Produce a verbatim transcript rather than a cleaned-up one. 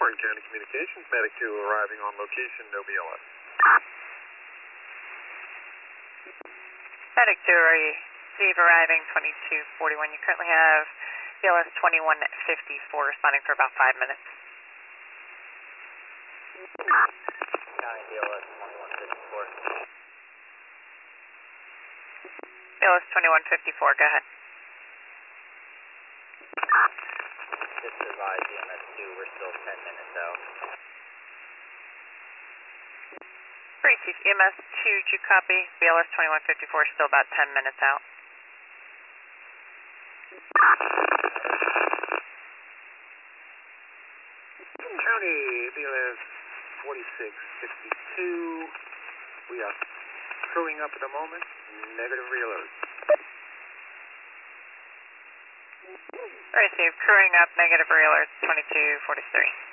Martin County Communications, Medic two arriving on location, no B L S. Medic two, receive arriving twenty-two forty-one. You currently have B L S twenty-one fifty-four responding for about five minutes. County B L S twenty-one fifty-four. B L S twenty-one fifty-four, go ahead. Just advise E M S two, we're still ten minutes out. Receive E M S two, did you copy? B L S twenty-one fifty-four, still about ten minutes out. County B L S forty-six fifty-two. We are crewing up at the moment. Negative reload. Receive, crewing up, negative real alert, twenty-two forty-three.